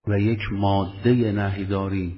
و یک ماده نهی داریم.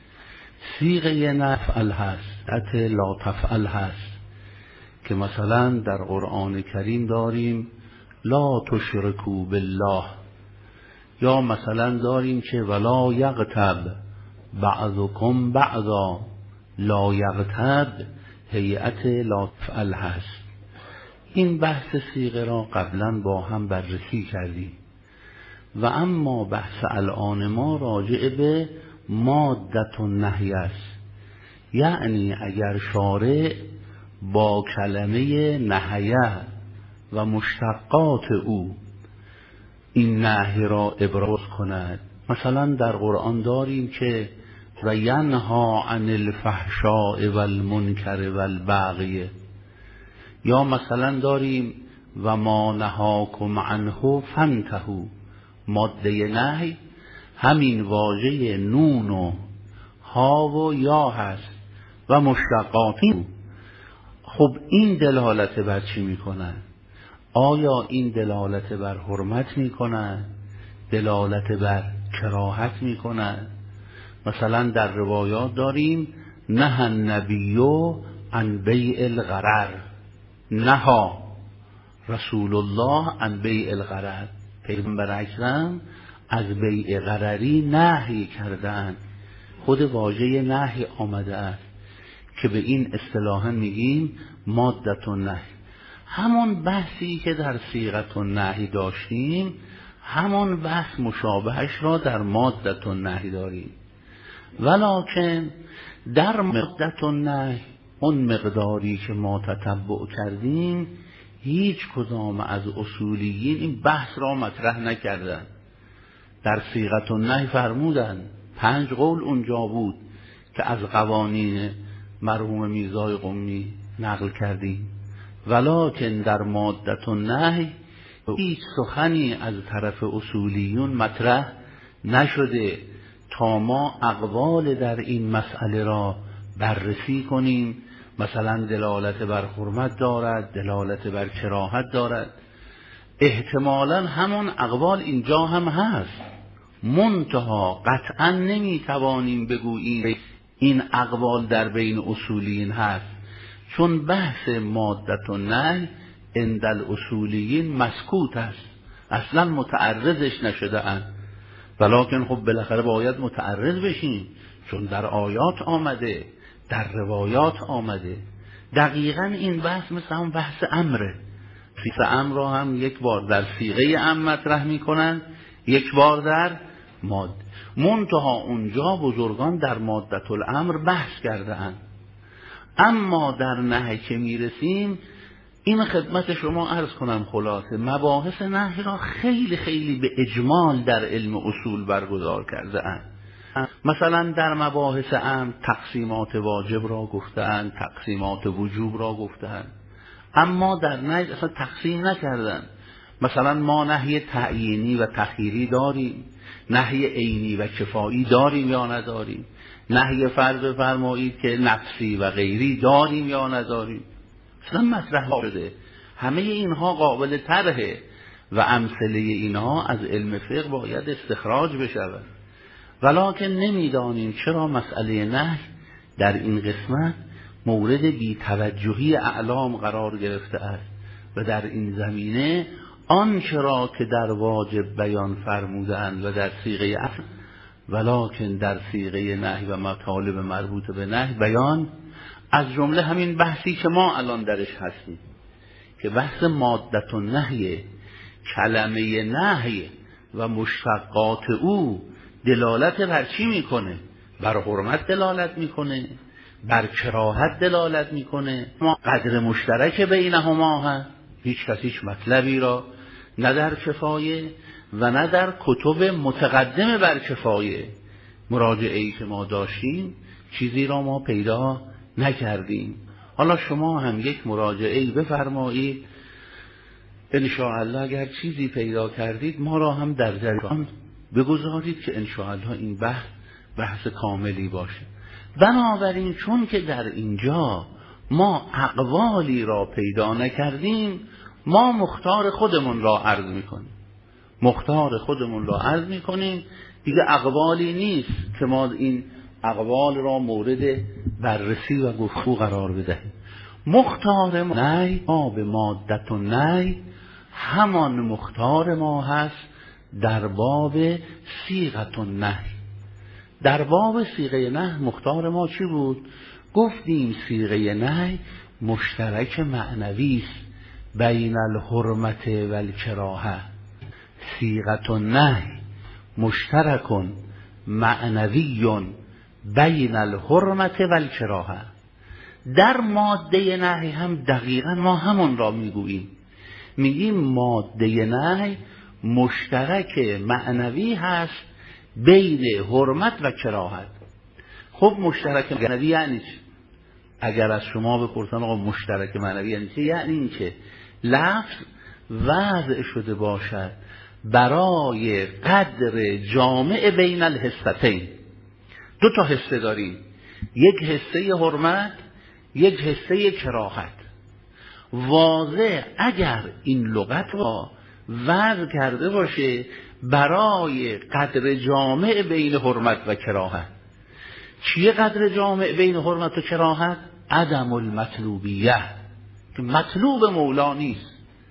صیغه نفعل هست، لا تفعل هست که مثلا در قرآن کریم داریم لا تشرکوا بالله، یا مثلا داریم که ولا یغتب بعضکم بعضا، لا یغتب هیئت لا تفعل هست. این بحث صیغه را قبلا با هم بررسی کردیم و اما بحث الان ما راجع به مادة النهی است. یعنی اگر شارع با کلمه نهیه و مشتقات او این نهی را ابراز کند، مثلا در قرآن داریم که و ینها عن الفحشاء والمنکر والبغی، یا مثلا داریم و ما نهاکم عنه فانتهوا. ماده نهی همین واژه نون و ها و یا هست و مشتقاتی. خب این دلالت بر چی میکنه؟ آیا این دلالت بر حرمت میکنه؟ دلالت بر کراهت میکنه؟ مثلا در روایات داریم نه النبی عن بیع الغرر، نها رسول الله عن بیع الغرر، پیغمبر اکرم از بیع غرری نهی کردند. خود واژه نهی آمده است که به این اصطلاحا میگیم مادة النهی. همون بحثی که در صیغة النهی داشتیم، همون بحث مشابهش را در مادة النهی داریم، ولکن در مادة النهی اون مقداری که ما تتبع کردیم هیچ کدام از اصولیین این بحث را مطرح نکردند. در صیغة النهی فرمودند، 5 قول اونجا بود که از قوانین مرحوم میرزای قمی نقل کردیم، ولکن در مادة النهی هیچ سخنی از طرف اصولیون مطرح نشده تا ما اقوال در این مسئله را بررسی کنیم. مثلا دلالت بر حرمت دارد، دلالت بر کراهت دارد، احتمالا همون اقوال اینجا هم هست، منتها قطعا نمیتوانیم بگوییم این اقوال در بین اصولیین هست، چون بحث مادة النهی عند الاصولیین مسکوت است، اصلا متعرضش نشده اند. ولکن خب بالاخره باید متعرض بشیم، چون در آیات آمده، در روایات آمده. دقیقا این بحث مثل هم بحث امره. بحث امر را هم یک بار در صیغه امر مطرح میکنن، یک بار در ماده. منتها اونجا بزرگان در مادة الامر بحث کرده اند. اما در نهی که میرسیم، این خدمت شما عرض کنم خلاصه مباحث نهی را خیلی خیلی به اجمال در علم اصول برگزار کرده اند. مثلا در مباحث امر تقسیمات واجب را گفتند، تقسیمات وجوب را گفتند، اما در نهی اصلا تقسیم نکردند. مثلا ما نهی تعیینی و تخییری داریم، نهی عینی و کفایی داریم یا نداریم، نهی فرض فرمایید که نفسی و غیری داریم یا نداریم، اصلا مطرح شده. همه اینها قابل طرحه و امثله اینها از علم فقه باید استخراج بشود، ولکن نمیدانیم چرا مسئله نهی در این قسمت مورد بی‌توجهی اعلام قرار گرفته است و در این زمینه آنچه را که در واجب بیان فرمودند و در صیغه امر، ولکن در صیغه نهی و مطالب مربوط به نهی بیان، از جمله همین بحثی که ما الان درش هستیم که بحث مادة النهی، کلمه نهی و مشتقات او دلالت بر چی میکنه؟ بر حرمت دلالت میکنه، بر کراهت دلالت میکنه، قدر مشترک بینهما هست. هیچ کس هیچ مطلبی را نه در کفایه و نه در کتب متقدم بر کفایه مراجعه‌ای که ما داشتیم چیزی را ما پیدا نکردیم. حالا شما هم یک مراجعه‌ای بفرمایید، انشاءالله اگر چیزی پیدا کردید ما را هم در جریان بگذارید که انشاءالله این بحث کاملی باشه. بنابراین چون که در اینجا ما اقوالی را پیدا نکردیم، ما مختار خودمون را عرض میکنیم، دیگه اقوالی نیست که ما این اقوال را مورد بررسی و گفتگو قرار بدهیم. مختار نهی ما به مادت و نهی همان مختار ما هست در باب صیغه النهی. در باب صیغه نهی مختار ما چی بود؟ گفتیم صیغه نهی مشترک معنوی است بین الحرمت و الکراهه. صیغه النهی مشترک معنوی بین الحرمت و الکراهه. در ماده نهی هم دقیقا ما همون را میگوییم، میگیم ماده نهی مشترک معنوی هست بین حرمت و کراهت. خب مشترک معنوی یعنی چی؟ اگر از شما بپرسن آقا مشترک معنوی یعنی چی؟ یعنی این که لفظ وضع شده باشد برای قدر جامع بین الحستین. دو تا حصه داریم، یک حصه حرمت، یک حصه کراهت. واضح اگر این لغت را وضع کرده باشه برای قدر جامع بین حرمت و کراهت. چیه قدر جامع بین حرمت و کراهت؟ عدم المطلوبیه، که مطلوب مولا نیست.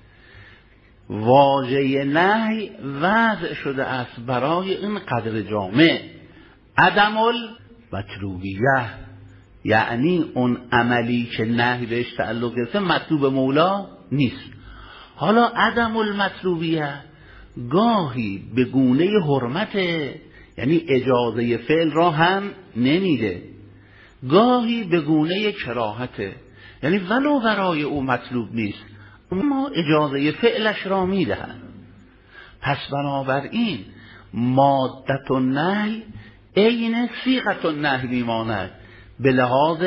واژه نهی وضع شده است برای این قدر جامع، عدم المطلوبیه، یعنی اون عملی که نهی بهش تعلق گرفته مطلوب مولا نیست. حالا عدم المطلوبیه گاهی به گونه حرمت، یعنی اجازه فعل را هم نمیده، گاهی به گونه کراهت، یعنی ولو برای او مطلوب نیست اما اجازه فعلش را میدهد. پس بنابراین مادت النهی عین صیغه النهی میماند به لحاظ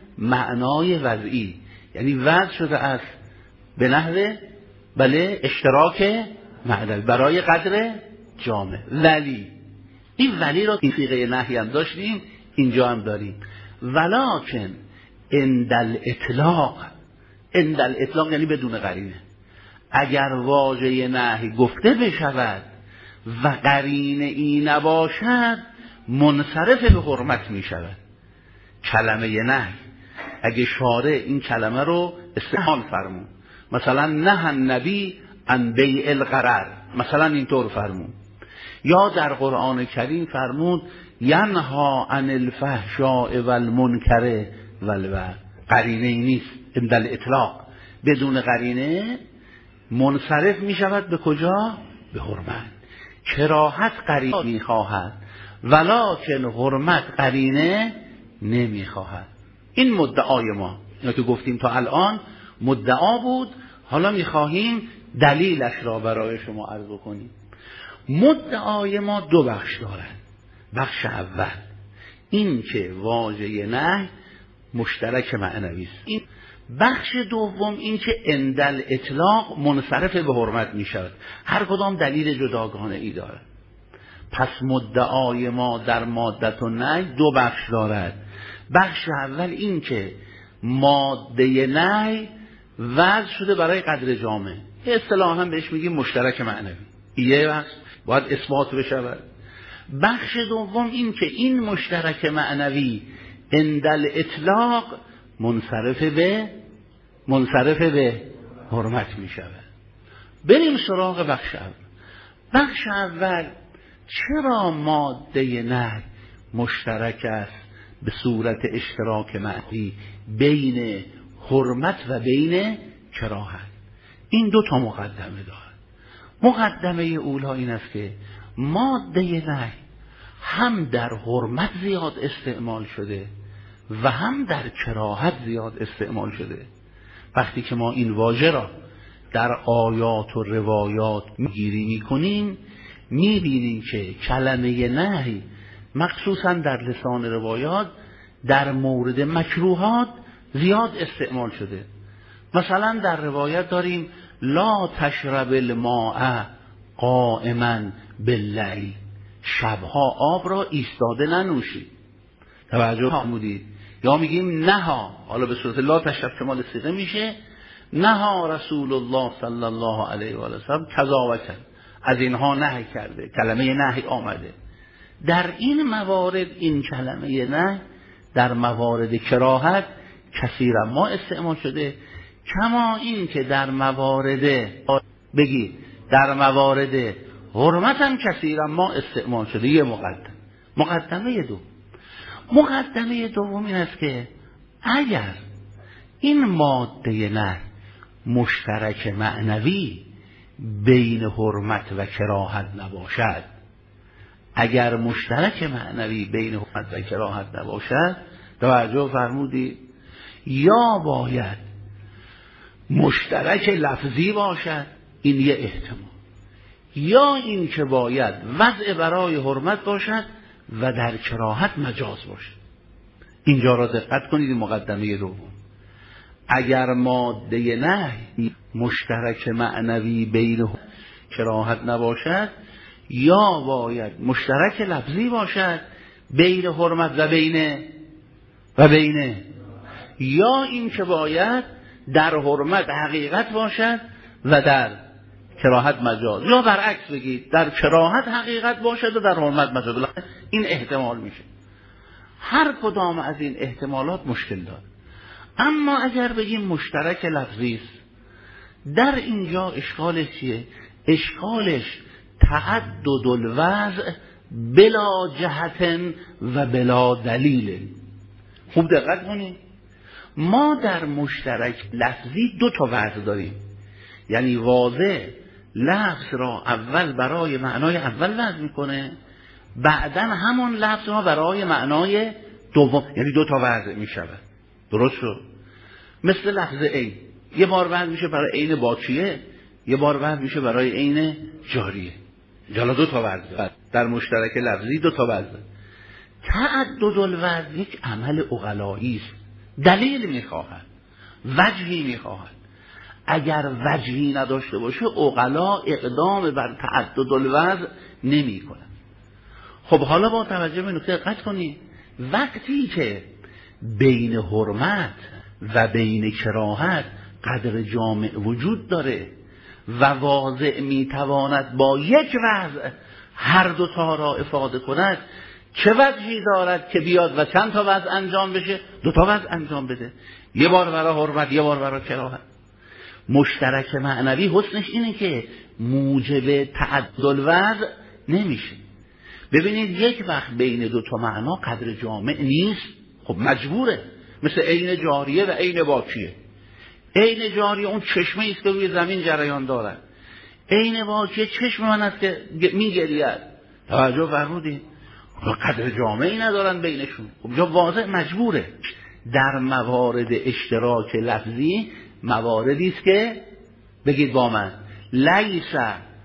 معنای وضعی، یعنی وضع شده است به نحو بله اشتراک معنوی برای قدر جامع. ولی این ولی را این صیغه نهی هم داشتیم، اینجا هم داریم. ولکن عند الاطلاق، عند الاطلاق یعنی بدون قرینه. اگر واژه نهی گفته بشود و قرینه ای نباشد منصرف به حرمت می شود. کلمه نهی اگه شارع این کلمه رو استعمال فرمون، مثلا نه النبی عن بیع الغرر، مثلا اینطور فرمون، یا در قرآن کریم فرمود ینها عن الفحشاء والمنکر والبغی، قرینه ای نیست. عند الاطلاق بدون قرینه منصرف می شود به کجا؟ به حرمت. کراهت قرینه می خواهد ولکن حرمت قرینه نمی خواهد. این مدعای ما، اینا که گفتیم تا الان مدعا بود، حالا می خواهیم دلیلش را برای شما عرض کنیم. مدعای ما دو بخش دارد. بخش اول این که واژه نهی مشترک معنوی است. این بخش دوم این که عند الاطلاق منصرف به حرمت می شود. هر کدام دلیل جداگانه ای دارد. پس مدعای ما در مادت و نهی دو بخش دارد. بخش اول این که ماده نهی وضع شده برای قدر جامع، اصطلاحاً بهش میگیم مشترک معنوی، یه بخش باید اثبات بشود. بخش دوم این که این مشترک معنوی عند الاطلاق منصرف به حرمت می شود. بریم سراغ بخش اول. بخش اول چرا ماده نهی مشترک است به صورت اشتراک معنوی بین حرمت و بین کراهت؟ این دو تا مقدمه دارد. مقدمه اولا این است که ماده نهی هم در حرمت زیاد استعمال شده و هم در کراهت زیاد استعمال شده. وقتی که ما این واژه را در آیات و روایات میگیری میکنیم میبینیم که کلمه نهی مخصوصا در لسان روایات در مورد مکروهات زیاد استعمال شده. مثلا در روایت داریم لا تشرب الماء قائما باللیل، شبها آب را ایستاده ننوشید. توجه فرمودید؟ یا میگیم نها، حالا به صورت لا تشرب شمال صیغه میشه نها رسول الله صلی الله علیه و آله کذا و کذا، از اینها نهی کرده، کلمه نهی آمده. در این موارد این کلمه نه در موارد کراهت کثیرا ما استعمال شده، کما این که در موارد در موارد حرمت هم کثیرا ما استعمال شده. یه مقدمه دوم این است که اگر این ماده نه مشترک معنوی بین حرمت و کراهت نباشد، اگر مشترک معنوی بین حرمت و کراهت نباشد، توجه فرمودید، یا باید مشترک لفظی باشد، این یه احتمال، یا این که باید وضع برای حرمت باشد و در کراهت مجاز باشد. اینجا را دقت کنید، مقدمه دوم. اگر ماده نهی مشترک معنوی بین کراهت نباشد، یا باید مشترک لفظی باشد بین حرمت و بین یا این که باید در حرمت حقیقت باشد و در کراهت مجاز، یا برعکس بگید در کراهت حقیقت باشد و در حرمت مجاز. این احتمال میشه. هر کدام از این احتمالات مشکل داره. اما اگر بگیم مشترک لفظی است، در اینجا اشکالش چیه؟ اشکالش تعدد الوضع بلا جهت و بلا دلیل. خوب دقت کنید، ما در مشترک لفظی دو تا وضع داریم، یعنی واضح لفظ را اول برای معنای اول وضع میکنه، بعداً همون لفظ را برای معنای دوم، یعنی دو تا وضع میشود. درست شد؟ مثل لفظ عین، یه بار وضع میشه برای عین باقیه، یه بار وضع میشه برای عین جاریه. جالا دو تا وضع در مشترک لفظی، دو تا وضع. تعدد الوضع یک عمل عقلایی است، دلیل میخواهد، وجهی میخواهد. اگر وجهی نداشته باشه عقلا اقدام بر تعدد الوضع نمی کنند. خب حالا با توجه به نکته دقت کنید، وقتی که بین حرمت و بین کراهت قدر جامع وجود داره و واضع میتواند با یک وضع هر دو تا را افاده کند، چه وجهی دارد که بیاد و چند تا وضع انجام بشه؟ دو تا وضع انجام بده، یه بار برای حرمت، یه بار برای کراهت. مشترک معنوی حسنش اینه که موجب تعدد الوضع نمیشه. ببینید یک وقت بین دو تا معنا قدر جامع نیست، خب مجبوره، مثل عین جاریه و عین باقیه. عین جاریه اون چشمه است که روی زمین جریان دارد، عین باقیه چشم من است که میگرید. توجه فرمودید؟ قدر جامعی ندارن بینشون. خب جا واضح مجبوره. در موارد اشتراک لفظی مواردی است که بگید با من لیس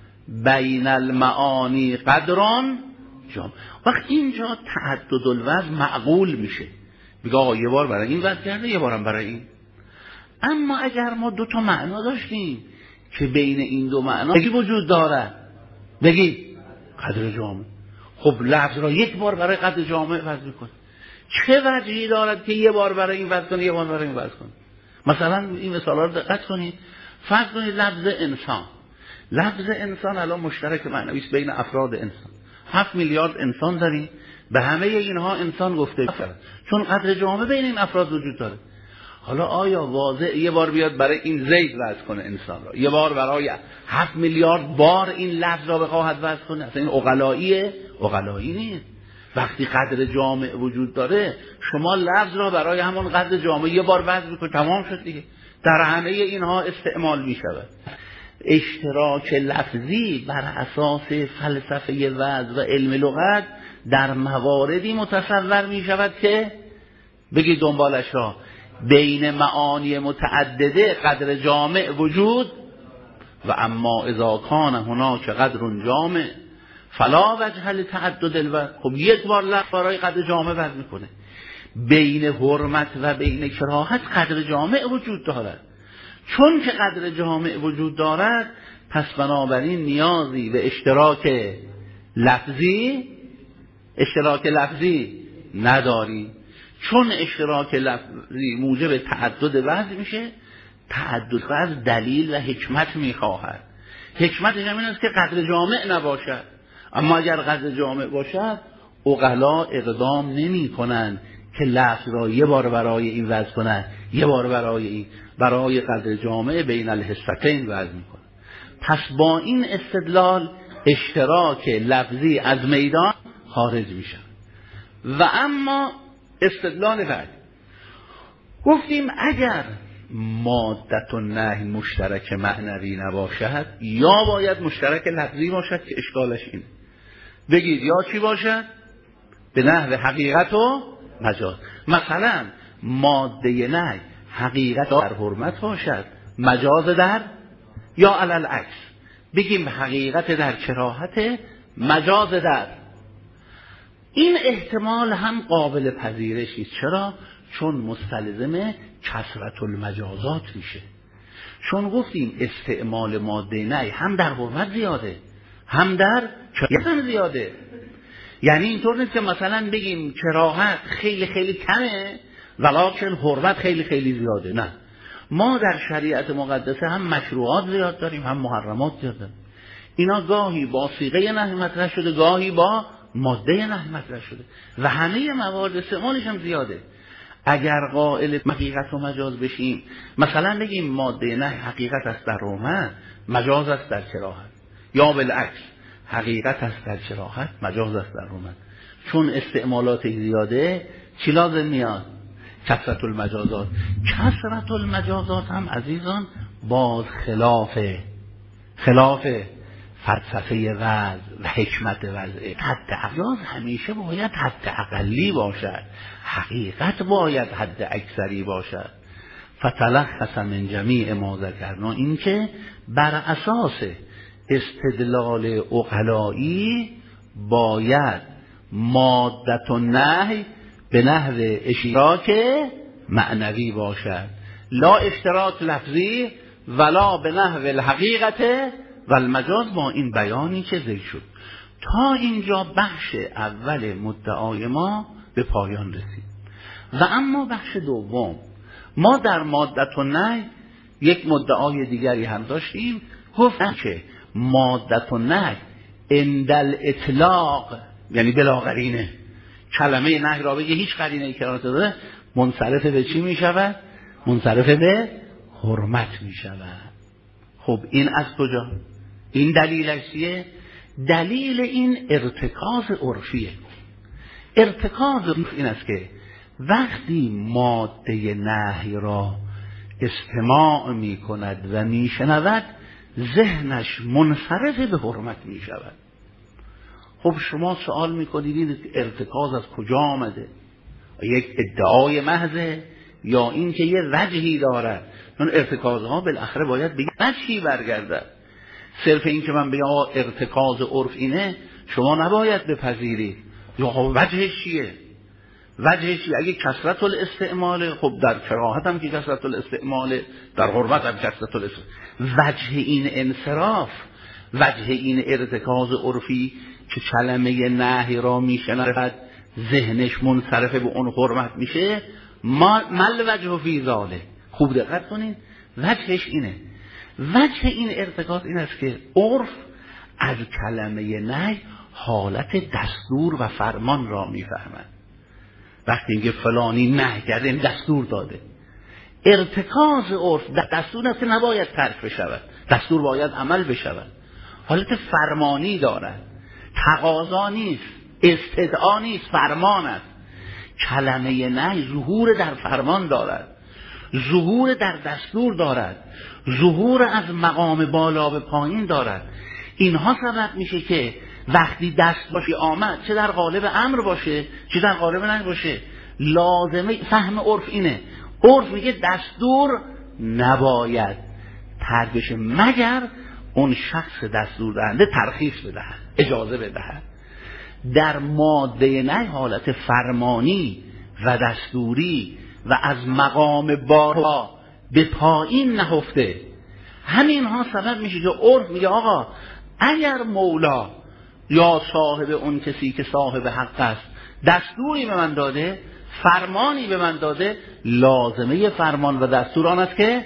بین المعانی قدران جام. وقت اینجا تعدد الوضع معقول میشه، بگه آقا یه بار برای این وضع کرده، یه بارم برای این. اما اگر ما دو تا معنا داشتیم که بین این دو معنا یکی وجود داره، بگید قدر جامع، خب لفظ را یک بار برای قدر جامع وضع میکنه. چه وجهی دارد که یه بار برای این وضع کنه، یه بار برای این وضع کنه؟ مثلا این مثالا رو دقت کنید. فرض کنید لفظ انسان الان مشترک معنوی است بین افراد انسان. 7 میلیارد انسان داریم، به همه اینها انسان گفته میشه چون قدر جامع بین این افراد وجود داره. حالا آیا واضح یه بار بیاد برای این زید وضع کنه انسان را، یه بار برای 7 میلیارد بار این لفظ را بخواهد وضع کنه؟ اصلا این عقلایی نیست. وقتی قدر جامع وجود داره، شما لفظ را برای همون قدر جامع یه بار وضع میکنید، تمام شد دیگه. در همه اینها استعمال میشود. اشتراک لفظی بر اساس فلسفه وضع و علم لغت در مواردی متصور میشود که بگید دنبالش را بین معانی متعدده قدر جامع وجود و اما اذا کان هناک قدر جامع فلا وجه لتعدد الوضع. خب یک بار لفظ برای قدر جامع وضع میکنه. بین حرمت و بین کراهت قدر جامع وجود دارد. چون که قدر جامع وجود دارد، پس بنابراین نیازی به اشتراک لفظی نداری. چون اشتراک لفظی موجب تعدد وضع میشه، تعدد وضع دلیل و حکمت میخواهد. حکمتش هم این است که قدر جامع نباشد. اما اگر قدر جامع باشد، عقلا اقدام نمی کنن که لفظ را یه بار برای این وضع کنن، یه بار برای این، برای قدر جامع بین الحستین وضع می کنن. پس با این استدلال اشتراک لفظی از میدان خارج میشن. و اما استدلال بعد گفتیم اگر مادت و نهی مشترک معنوی نباشد، یا باید مشترک لفظی باشد که اشکالش اینه. بگید یا چی باشد؟ به نحو حقیقت و مجاز. مثلا ماده نهی حقیقت در حرمت باشد، مجاز در، یا علل عکس بگیم حقیقت در کراهت، مجاز در. این احتمال هم قابل پذیرشی. چرا؟ چون مستلزم کثرت المجازات میشه. چون گفتیم استعمال ماده نهی هم در حرمت زیاده، هم در کراهت زیاده. یعنی اینطور نیست که مثلا بگیم کراهت خیلی خیلی کمه ولکن حرمت خیلی خیلی زیاده. نه، ما در شریعت مقدسه هم مشروعات زیاد داریم، هم محرمات زیاد داریم. اینا گاهی با صیغه نهی مطرح شده، گاهی با ماده نهی مطرح شده و همه موارد استعمالش هم زیاده. اگر قائل حقیقت و مجاز بشیم، مثلا بگیم ماده نهی حقیقت است در حرمت، مجاز است در کراهت، یا بالعکس حقیقت است در کراهت، مجاز است در حرمت. چون استعمالات زیاده چی لازم میاد؟ کثرت المجازات. کثرت المجازات هم عزیزان باز خلاف فلسفه وضع و حکمت وضع. حد اقیاز همیشه باید حد اقلی باشد، حقیقت باید حد اکثری باشد. فتلخص من جمیع ما ذکرنا، این که بر اساس استدلال عقلایی باید مادت و نهی به نحو اشتراک معنوی باشد، لا اشتراک لفظی ولا به نحو الحقیقت و المجاز. با این بیانی که ذکر شد تا اینجا بخش اول مدعای ما به پایان رسید. و اما بخش دوم، ما در مادت و نهی یک مدعای دیگری هم داشتیم. گفتم که مادت و نهی عند اطلاق، یعنی بلا قرینه، کلمه نهی را بگه هیچ قرینه‌ای کنارش داره، منصرف به چی می شود؟ منصرف به حرمت می شود. خب این از کجا؟ این دلیلش چیه؟ دلیل این ارتکاز عرفیه. ارتکاز این است که وقتی ماده نهی را استماع می کند و می شنود، ذهنش منصرف به حرمت می شود. خب شما سوال می کنید ارتکاز از کجا آمده؟ یک ادعای محضه یا این که یه وجهی دارد؟ چون ارتکازها بالاخره باید بگید وجهی برگردد. صرف این که من بگم ارتکاز عرف اینه شما نباید بپذیرید. یا وجهش چیه؟ وجهش چیه؟ اگه کثرت الاستعمال، خب در کراهت هم که کثرت الاستعمال، در حرمت هم کثرت الاستعمال. وجه این انصراف، وجه این ارتکاز عرفی که کلمه نهی را میشنود ذهنش منصرف به اون حرمت میشه، مل وجه فی ذاله. خوب دقت کنید، وجهش اینه. وجه این ارتکاز این است که عرف از کلمه نهی حالت دستور و فرمان را میفهمد. وقتی میگه فلانی نهی کرده، دستور داده. ارتکاز عرف دستور است که نباید ترک بشود، دستور باید عمل بشود. حالت فرمانی دارد، تقاضا نیست، استدعا نیست، فرمان است. کلمه نهی ظهور در فرمان دارد، ظهور در دستور دارد، ظهور از مقام بالا به پایین دارد. اینها سبب میشه که وقتی دست باشی آمد، چه در قالب امر باشه چه در قالب نهی باشه، لازمه فهم عرف اینه. عرف میگه دستور نباید ترک بشه مگر اون شخص دستور دهنده ترخیص بدهد، اجازه بدهد. در ماده نهی حالت فرمانی و دستوری و از مقام بالا به پایین نهفته. همین ها سبب میشه که عرف میگه آقا اگر مولا یا صاحب اون کسی که صاحب حق است دستوری به من داده، فرمانی به من داده، لازمه فرمان و دستور آن است که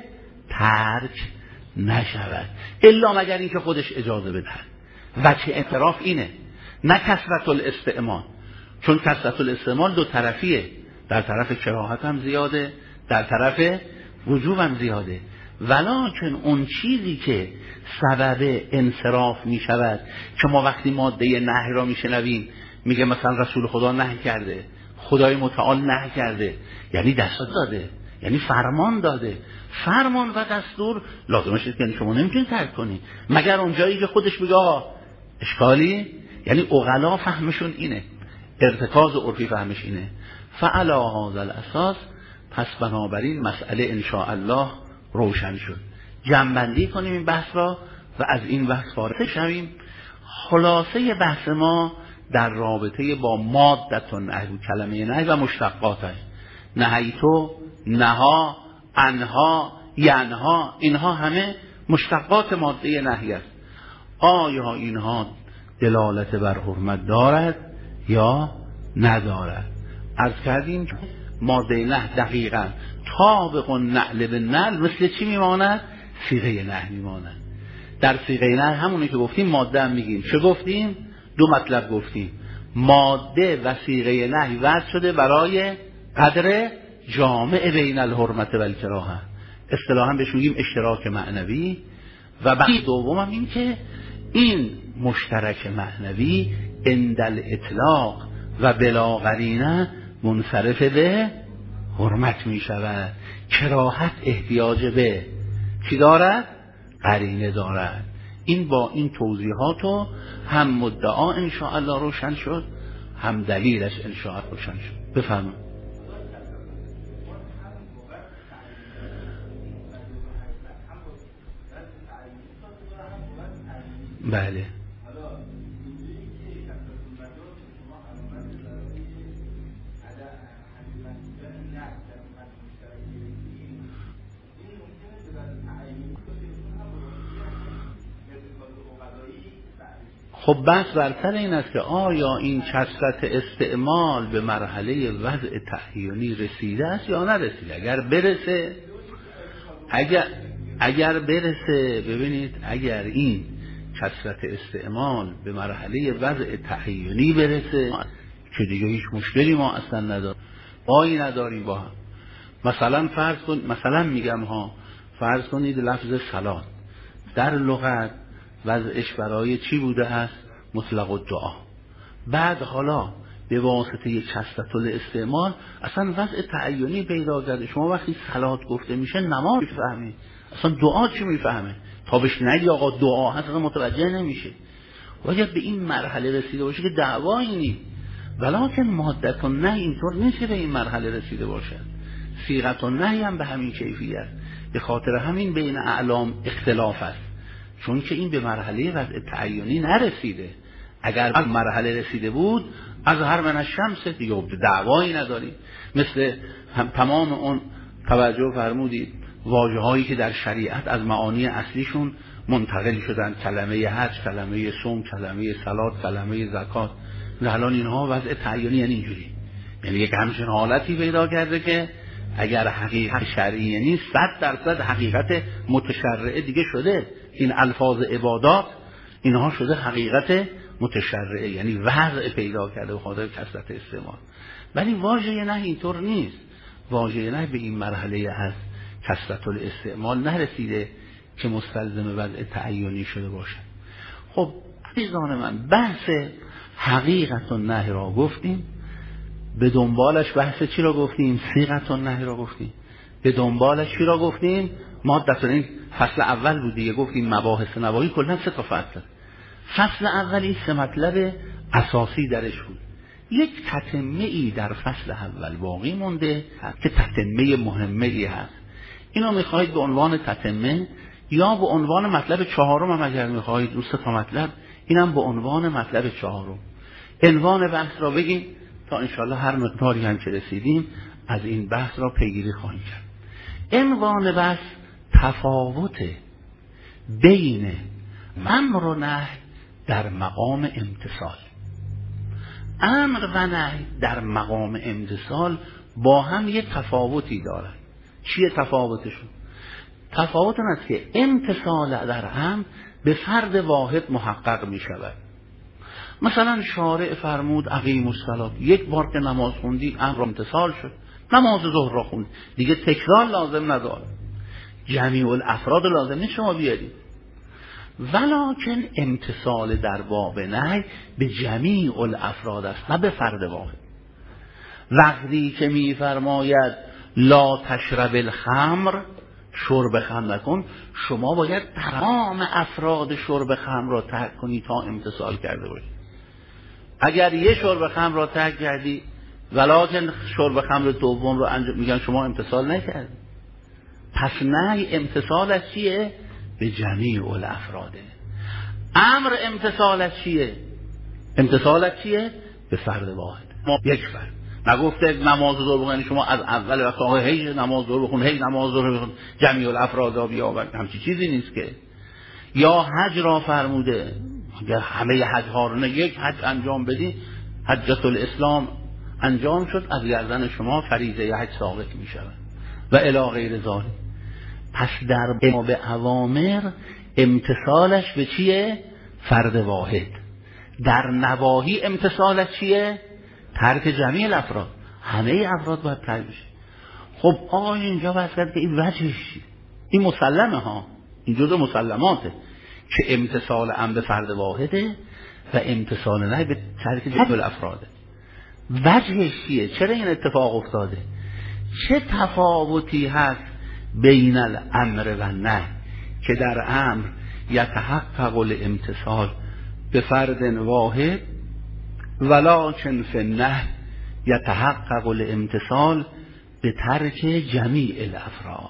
ترک نشود، الا مگر اینکه خودش اجازه بدهد. وجه اعتراف اینه، نه کثرت الاستعمال. چون کثرت الاستعمال دو طرفیه، در طرف کراهت هم زیاده، در طرف وجوب هم زیاده. ولکن اون چیزی که سبب انصراف می شود که ما وقتی ماده نهی را می شنویم میگه مثلا رسول خدا نهی کرده، خدای متعال نهی کرده، یعنی دستور داده، یعنی فرمان داده. فرمان و دستور لازمش است که شما نمیتونید ترک کنید مگر اونجایی که خودش بگه آقا اشکالی، یعنی عقلا فهمشون اینه، ارتکاز عرفی فهمش اینه. فعلی هذا الاساس، پس بنابراین مسئله ان شاء الله روشن شد. جمع‌بندی کنیم این بحث را و از این بحث فارغ شویم. خلاصه بحث ما در رابطه با مادة النهی، کلمه نهی و مشتقاتش، نهیتو، نها، انها، ینها، اینها همه مشتقات ماده نهی است. آیا اینها دلالت بر حرمت دارد یا ندارد؟ عرض کردیم ماده نهی دقیقاً طابق النعل بالنعل مثل چی میماند؟ صیغه نهی میماند. در صیغه نهی همونی که گفتیم ماده هم میگیم. چه گفتیم؟ دو مطلب گفتیم. ماده و صیغه نهی وضع شده برای قدر جامع بین الحرمت و الکراهه، اصطلاحاً بهش میگیم اشتراک معنوی. و بحث دوم هم این که این مشترک معنوی عند الاطلاق و بلا قرینه منصرف به حرمت می شود. کراهت احتیاج به چی دارد؟ قرینه دارد. این با این توضیحات و هم مدعا انشاءالله روشن شد، هم دلیلش انشاءالله روشن شد. بفرمایید. بله. خب بحث بر سر این است که آیا این کثرت استعمال به مرحله وضع تعیینی رسیده است یا نرسیده. اگر برسه ببینید، اگر این کثرت استعمال به مرحله وضع تعیینی برسه که دیگه هیچ مشکلی ما اصلا نداریم، بایی نداریم با هم. مثلا فرض کن، مثلا میگم فرض کنید لفظ صلات در لغت وضعش برای چی بوده است؟ مطلق الدعا. بعد حالا به واسطه یک کثرت الاستعمال اصلا وضع تعیینی پیدا کرده. شما وقتی صلات گفته میشه نماز میفهمید، اصلا دعا چی میفهمه؟ تا بهش نگی آقا دعا هست اصلا متوجه نمیشه. باید به این مرحله رسیده باشه که دعوایی نیست. ولکن مادة النهی اینطور نیست که به این مرحله رسیده باشد. صیغه النهی هم به همین کیفیت. به خاطر همین بین اعلام اختلاف است، چون که این به مرحله وضع تعیینی نرسیده. اگر به مرحله رسیده بود از هر من الشمس دیگه دعوایی نداریم. مثل تمام اون توجه فرمودید واژه‌هایی که در شریعت از معانی اصلیشون منتقل شدن، کلمه حج، کلمه صوم، کلمه صلات، کلمه زکات، الان اینها وضع تعیینی یعنی اینجوری، یعنی یک همچین حالتی پیدا کرده که اگر حقیقت شرعی نیست 100% حقیقت متشرعه دیگه شده. این الفاظ عبادات اینها شده حقیقت متشرعه، یعنی وضع پیدا کرده به خاطر کثرت استعمال. ولی واژه نهی اینطور نیست. واژه نهی به این مرحله از کثرت الاستعمال نرسیده که مستلزم وضع تعیینی شده باشد. خب عزیزان من، بحث حقیقت النهی را گفتیم، به دنبالش بحث چی را گفتیم؟ صیغه النهی را گفتیم. به دنبالش چی را گفتیم؟ مادة. این فصل اول بود دیگه، گفتیم مباحث نواهی کلا 3 تا فصل. فصل اولی 3 مطلب اساسی درش بود. یک تتمه ای در فصل اول باقی مونده که تتمه مهمه ای هست. اینو میخواهید به عنوان تتمه یا به عنوان مطلب 4 هم اگر میخواهید، 2 تا مطلب، اینم به عنوان مطلب 4. عنوان بحث را بگیم تا انشاءالله هر مقداری هم که رسیدیم از این بحث را پیگیری خواهیم کرد. عنوان بحث تفاوت بین امر و نهی در مقام امتصال. امر و نهی در مقام امتصال با هم یک تفاوتی دارند. چیه تفاوتشون؟ تفاوت این است که امتصال در امر به فرد واحد محقق می شود، مثلا شارع فرمود اقیموا الصلاة، یک بار که نماز خوندی امر امتثال شد، نماز ظهر را خوند، دیگه تکرار لازم نداره، جمیع الافراد لازم نیست شما بیارید. ولکن امتثال در باب نهی به جمیع الافراد است نه به فرد واحد. وقتی که میفرماید لا تشرب الخمر، شرب خمر نکن، شما باید تمام افراد شرب خمر را ترک کنی تا امتثال کرده باشی. اگر یه شرب خمر را ترک کردی ولکن شرب خمر دوم رو انجام میگن شما امتثال نکردی. پس نهی امتثالش چیه؟ به جمیع الافراده. امر امتثالش چیه؟ امتثالش چیه؟ به فرد واحد، یک فرد. نگفته نماز ظهر بخونید شما از اول وقت آقا هی نماز ظهر بخون، هی نماز ظهر بخون، جمیع الافراد را بیاورد، همچین چیزی نیست که. یا حج را فرموده، اگر همه حج ها رو یک حج انجام بدی، حجت الاسلام انجام شد، از گردن شما فریضه حج ساقط می شود و الی غیر ذالک. پس در باب اوامر امتثالش به چیه؟ فرد واحد. در نواهی امتثالش چیه؟ ترک جمیع الافراد، همه افراد باید ترک بشه. خب آقای اینجا بحث کرد که این وجهش این مسلمه ها، این جزء مسلماته که امتثال امر به فرد واحده و امتثال نهی به ترک جمیع الافراده. وجهش چیه؟ چرا این اتفاق افتاده؟ چه تفاوتی هست بین الامر و النهی که در امر یتحقق الامتثال به فرد واحد ولکن فی النهی یتحقق الامتثال به ترک جمیع الافراد.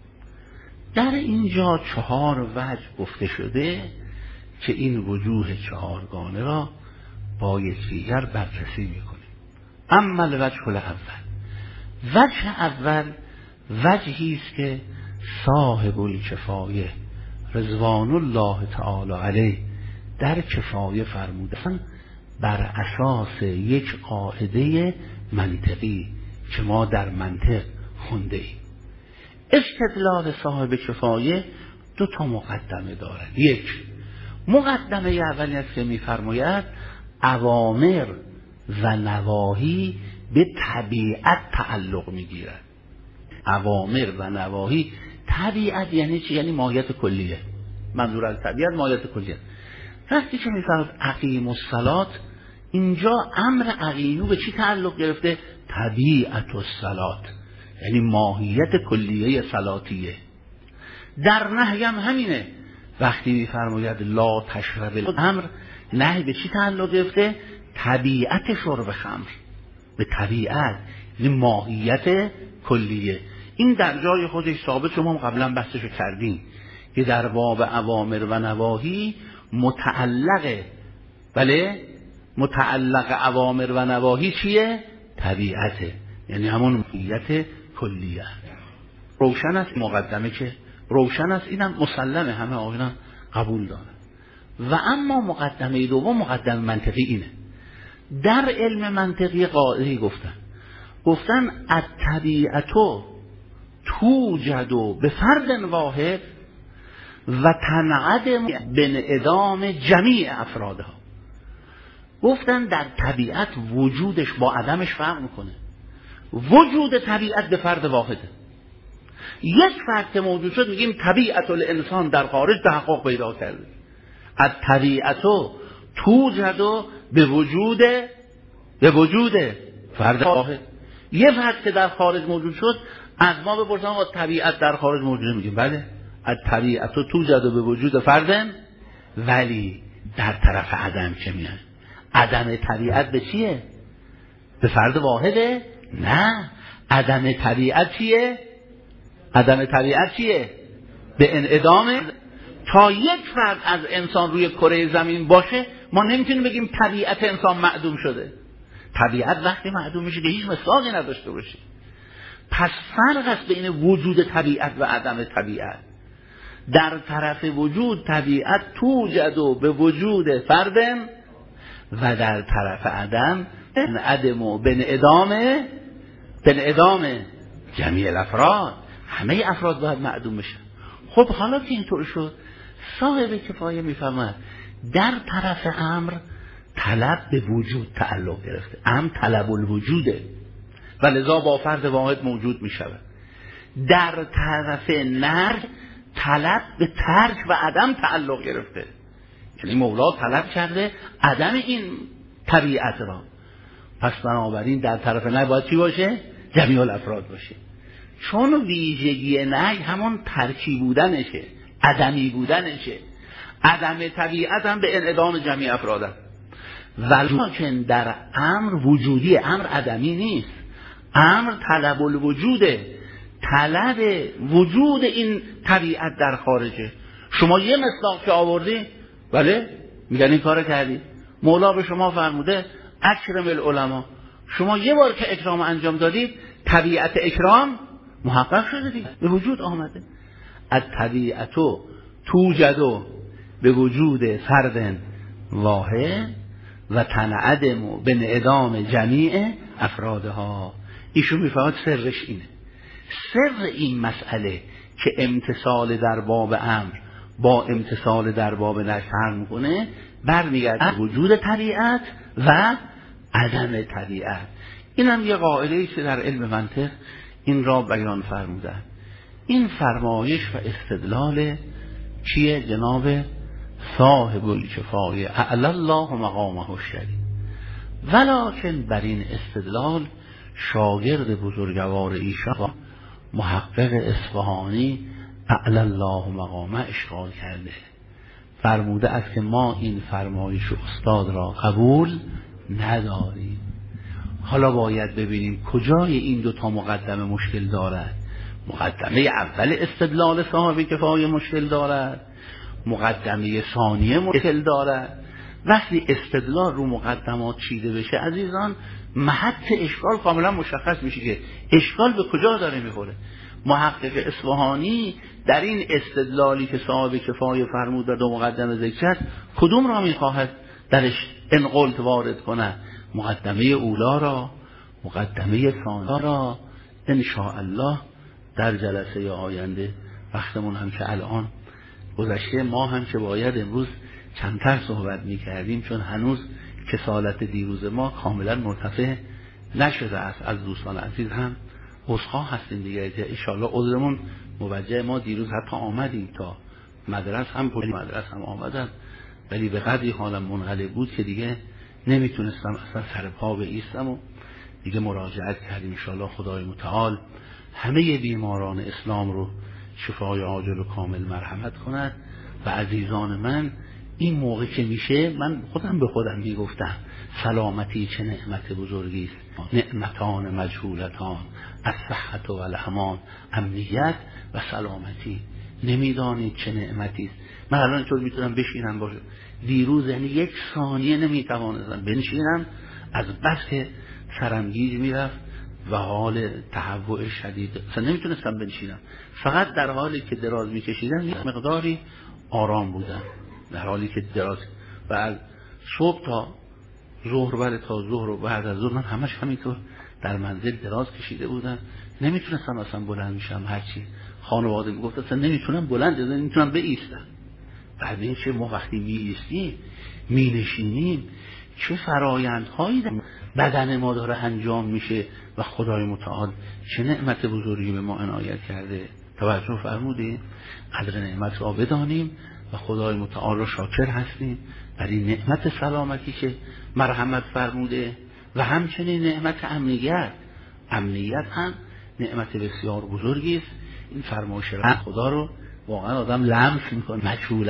در اینجا 4 وجه گفته شده که این وجوه 4گانه را با یکدیگر بررسی میکنیم. اما الوجه الاول، وجه اول وجهی است که صاحب الکفایه رضوان الله تعالی علیه در کفایه فرمودند بر اساس یک قاعده منطقی که ما در منطق خونده ایم. استدلال صاحب کفایه 2 مقدمه دارد. یک، مقدمه اولی است که می‌فرماید اوامر و نواهی به طبیعت تعلق می‌گیرد. اوامر و نواهی، طبیعت یعنی چی؟ یعنی ماهیت کلیه. منظور از طبیعت ماهیت کلیه. وقتی که می‌فرماید اقیموا الصلاة، اینجا امر اقیمو به چی تعلق گرفته؟ طبیعت الصلاة، یعنی ماهیت کلیه صلاتیه. در نهی هم همینه، وقتی می‌فرماید لا تشرب الخمر، نهی به چی تعلق گرفته؟ طبیعت شرب خمر، به طبیعت، یعنی ماهیت کلیه. این در جای خودش ثابت، شما قبلا بحثشو کردیم که در باب اوامر و نواهی متعلقه، بله، متعلق اوامر و نواهی چیه؟ طبیعته، یعنی همون ماهیت کلیه. روشن است مقدمه که روشن است، اینم مسلمه، همه آقایان قبول دارن. و اما مقدمه دوم مقدمه منطقی اینه. در علم منطقی قاعده‌ای گفتن الطبیعتو توجد به فرد واحد و تنعدم بانعدام جمیع افرادها. گفتن در طبیعت وجودش با عدمش فرق میکنه. وجود طبیعت به فرد واحده. یک فرد که موجود شد میگیم طبیعت الانسان در خارج تحقق پیدا کرده. الطبیعتو توجد به وجود فرد واحد. یه فرد که در خارج موجود شد، از ما بپرسن آقا طبیعت در خارج موجود، میگیم بله، الطبیعتو توجد به وجود فرد، ولی در طرف عدم چه میاد؟ عدم طبیعت به چیه؟ به فرد واحده؟ نه، عدم طبیعت چیه؟ عدم طبیعت چیه؟ به انعدام. تا یک فرد از انسان روی کره زمین باشه ما نمیتونیم بگیم طبیعت انسان معدوم شده. طبیعت وقتی معدوم میشه که هیچ مصداقی نداشته باشه. پس فرق است بین وجود طبیعت و عدم طبیعت. در طرف وجود طبیعت توجد به وجود فرد و در طرف عدم عدم و بانعدام جمیع الافراد، همه افراد باید معدوم بشن. خب حالا که اینطور شد، صاحب کفایه میفهمد در طرف امر طلب به وجود تعلق گرفته. امر طلب الوجوده و لذا با فرد واحد موجود می شود. در طرف نهی طلب به ترک و عدم تعلق گرفته، یعنی مولا طلب کرده عدم این طبیعت را. پس بنابراین در طرف نهی باید چی باشه؟ جمیع الافراد باشه، چون ویژگی نهی همون ترکی بودنشه، عدمی بودنشه. عدم طبیعت هم به انعدام جمیع افراد است. ولیکن در امر وجودی، امر عدمی نیست، امر طلب الوجوده، طلب وجود این طبیعت در خارجه. شما یه مصداق که آوردی، بله میگن این کار کردی، مولا به شما فرموده اکرم العلماء، شما یه بار که اکرام انجام دادید طبیعت اکرام محقق شده دیگه، به وجود آمده. الطبیعت توجد به وجود فرد واحد و تنعدم به انعدام جمیع افرادها. ایشون میفهمد سرش اینه. سر این مسئله که امتصال در باب امر با امتصال در باب نهی فرق میکنه، برمیگرده وجود طبیعت و عدم طبیعت. اینم یه قاعده است که در علم منطق این را بیان فرمودن. این فرمایش و استدلال چیه؟ جناب صاحب الکفایه اعلی الله مقامه الشریف. ولکن بر این استدلال شاگرد بزرگوار ایشان محقق اصفهانی اعلی الله مقامه اشکال کرده، فرموده است که ما این فرمایش استاد را قبول نداریم. حالا باید ببینیم کجای این دو تا مقدمه مشکل دارد. مقدمه اول استدلال صاحب کفایه مشکل دارد، مقدمه ثانیه مشکل دارد. وقتی استدلال رو مقدمات چیده بشه عزیزان، محط اشکال کاملا مشخص میشه که اشکال به کجا داره میخوره. محقق اصفهانی در این استدلالی که صاحب کفایه فرمود و دو مقدمه ذکر کرد، کدوم را میخواهد درش انقلت وارد کنه؟ مقدمه اولا را، مقدمه ثانی را. ان شاء الله در جلسه آینده، وقتمون هم که الان گذشته، ما هم که باید امروز کمتر صحبت میکردیم چون هنوز کسالت دیروز ما کاملا مرتفع نشده است. از دوستان عزیز هم عذرخواه هستیم دیگه، انشاءالله عذرمون موجه. ما دیروز حتی آمدیم تا مدرسه هم آمدن، ولی به قدری حالم منقلب بود که دیگه نمیتونستم اصلا سر پا بایستم و دیگه مراجعت کردیم. انشاءالله خدای متعال همه بیماران اسلام رو شفای عاجل و کامل مرحمت کند. و عزیزان من، این موقع که میشه، من خودم به خودم میگفتم سلامتی چه نعمت بزرگی است، نعمتان مجهولتان، الصحت و الامان، امنیت و سلامتی. نمیدانید چه نعمتی است. من الان اینطور میتونم بشینم باشه، دیروز یعنی یک ثانیه نمیتوانستم بنشینم، از بس که سرم گیج میرفت و حال تهوع شدید اصلا نمیتونستم بنشینم. فقط در حالی که دراز میکشیدم یک مقداری آرام بودم، در حالی که دراز و صبح تا ظهر، بعد تا ظهر و بعد از ظهر من همش همینطور در منزل دراز کشیده بودم، نمیتونستم اصلا بلند میشم. هرچی خانواده میگفت اصلا نمیتونم بلند، نمیتونم بایستم. بعد این چه ما وقتی میایستیم مینشینیم چه فرایندهایی در بدن ما داره انجام میشه و خدای متعال چه نعمت بزرگی به ما عنایت کرده. توجه فرمودیم؟ قدر نعمت را بدانیم و خدای متعال را شاکر هستیم بر این نعمت سلامتی که مرحمت فرموده و همچنین نعمت امنیت. امنیت هم نعمت بسیار بزرگی است. این فرمایش خدا رو واقعا آدم لمس میکنه.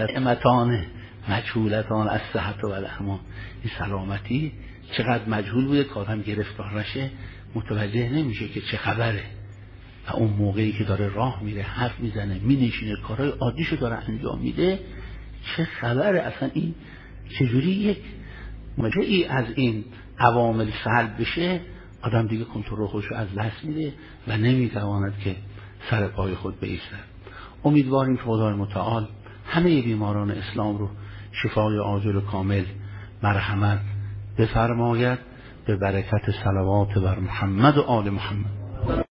مجهولتان از صحت و الامان، این سلامتی چقدر مجهول بوده که آدم گرفتار نشه متوجه نمیشه که چه خبره. و اون موقعی که داره راه میره، حرف میزنه، مینشینه، کارهای عادیشو داره انجام میده، چه خبره اصلا. این چجوری یک مجهی از این عوامل سلب بشه، آدم دیگه کنترل خودشو از دست میده و نمیتواند که سر پای خود بایستد. امیدواریم که خدای متعال همه بیماران اسلام رو شفای عاجل و کامل مرحمت بفرماید به برکت صلوات بر محمد و آل محمد.